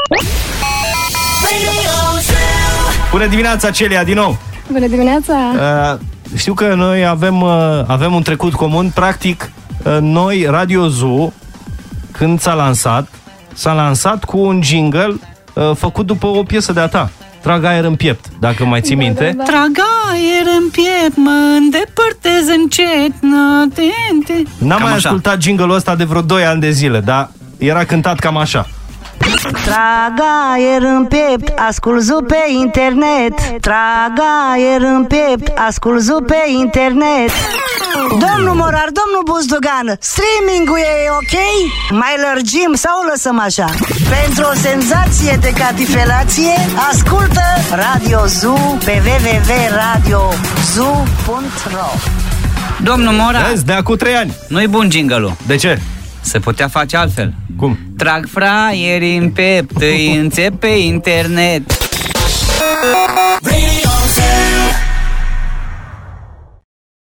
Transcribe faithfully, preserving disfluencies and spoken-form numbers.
Bună dimineața, Celia, din nou! Bună dimineața! Uh, știu că noi avem, uh, avem un trecut comun. Practic, uh, noi, Radio Zoo, când s-a lansat, s-a lansat cu un jingle uh, făcut după o piesă de-a ta. Trag aer în piept, dacă mai ții Da, minte. da, da. Trag aer în piept, mă îndepărtez încet. N-am mai așa. ascultat jingle-ul ăsta de vreo doi ani de zile, dar era cântat cam așa. Trag aer în piept, ascult Zoo pe internet. Trag aer în piept, ascult Zoo pe internet. Domnul Morar, domnul Buzdugan, streaming-ul e ok? Mai lărgim sau o lăsăm așa? Pentru o senzație de catifelație, ascultă Radio Zoo pe w w w punct radio zoo punct r o. Domnul Mora, Vezi, de acum trei ani. nu-i bun jingle-ul. De ce? Se putea face altfel. Cum? Trag fraieri în piept, îi înțep pe internet.